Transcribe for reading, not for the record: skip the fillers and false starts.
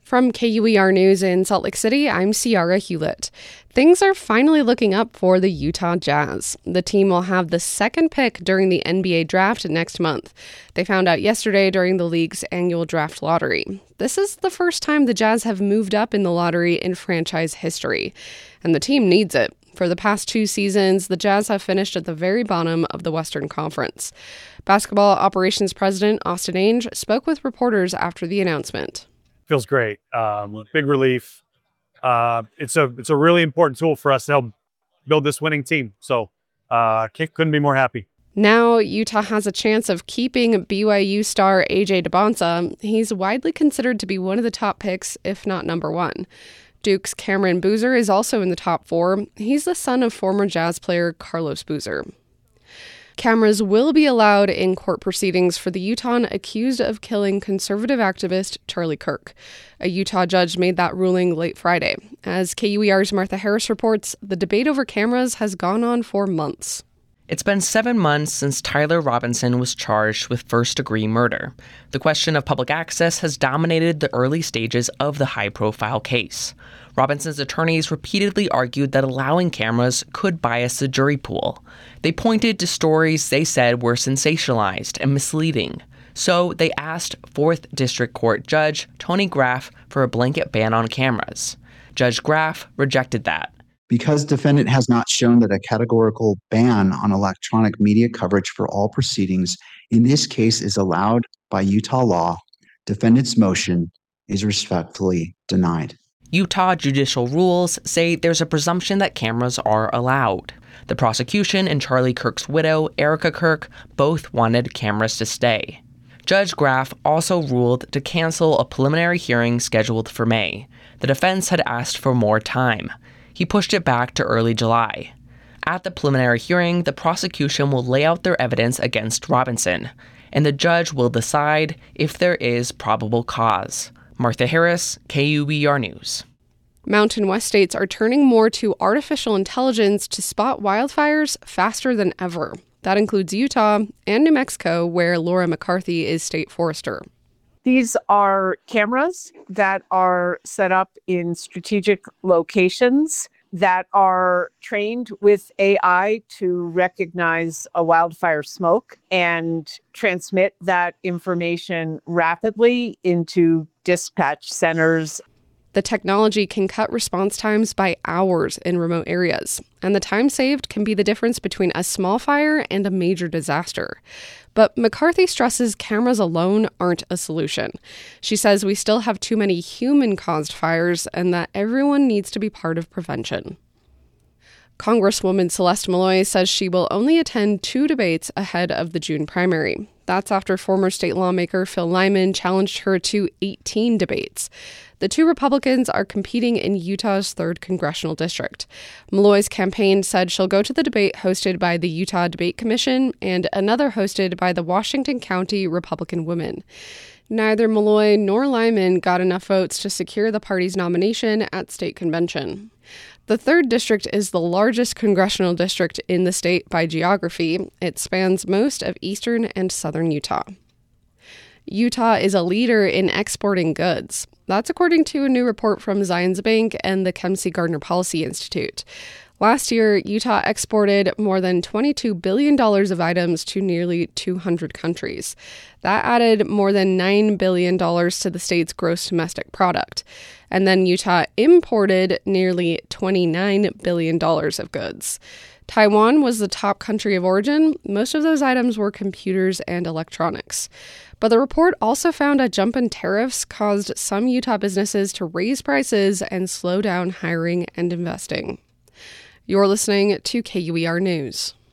From KUER News in Salt Lake City, I'm Ciara Hewlett. Things are finally looking up for the Utah Jazz. The team will have the second pick during the NBA draft next month. They found out yesterday during the league's annual draft lottery. This is the first time the Jazz have moved up in the lottery in franchise history, and the team needs it. For the past 2 seasons, the Jazz have finished at the very bottom of the Western Conference. Basketball operations president Austin Ainge spoke with reporters after the announcement. Feels great. Big relief. It's a really important tool for us to help build this winning team. So couldn't be more happy. Now Utah has a chance of keeping BYU star AJ Dybonsa. He's widely considered to be one of the top picks, if not number one. Duke's Cameron Boozer is also in the top 4. He's the son of former Jazz player Carlos Boozer. Cameras will be allowed in court proceedings for the Utahn accused of killing conservative activist Charlie Kirk. A Utah judge made that ruling late Friday. As KUER's Martha Harris reports, the debate over cameras has gone on for months. It's been 7 months since Tyler Robinson was charged with first-degree murder. The question of public access has dominated the early stages of the high-profile case. Robinson's attorneys repeatedly argued that allowing cameras could bias the jury pool. They pointed to stories they said were sensationalized and misleading. So they asked 4th District Court Judge Tony Graff for a blanket ban on cameras. Judge Graff rejected that. Because defendant has not shown that a categorical ban on electronic media coverage for all proceedings in this case is allowed by Utah law, defendant's motion is respectfully denied. Utah judicial rules say there's a presumption that cameras are allowed. The prosecution and Charlie Kirk's widow, Erica Kirk, both wanted cameras to stay. Judge Graff also ruled to cancel a preliminary hearing scheduled for May. The defense had asked for more time. He pushed it back to early July. At the preliminary hearing, the prosecution will lay out their evidence against Robinson, and the judge will decide if there is probable cause. Martha Harris, KUER News. Mountain West states are turning more to artificial intelligence to spot wildfires faster than ever. That includes Utah and New Mexico, where Laura McCarthy is state forester. These are cameras that are set up in strategic locations that are trained with AI to recognize a wildfire smoke and transmit that information rapidly into dispatch centers. The technology can cut response times by hours in remote areas, and the time saved can be the difference between a small fire and a major disaster. But McCarthy stresses cameras alone aren't a solution. She says we still have too many human-caused fires and that everyone needs to be part of prevention. Congresswoman Celeste Malloy says she will only attend 2 debates ahead of the June primary. That's after former state lawmaker Phil Lyman challenged her to 18 debates. The 2 Republicans are competing in Utah's 3rd congressional district. Malloy's campaign said she'll go to the debate hosted by the Utah Debate Commission and another hosted by the Washington County Republican Women. Neither Malloy nor Lyman got enough votes to secure the party's nomination at state convention. The 3rd district is the largest congressional district in the state by geography. It spans most of eastern and southern Utah. Utah is a leader in exporting goods. That's according to a new report from Zions Bank and the Kempsey Gardner Policy Institute. Last year, Utah exported more than $22 billion of items to nearly 200 countries. That added more than $9 billion to the state's gross domestic product. And then Utah imported nearly $29 billion of goods. Taiwan was the top country of origin. Most of those items were computers and electronics. But the report also found a jump in tariffs caused some Utah businesses to raise prices and slow down hiring and investing. You're listening to KUER News.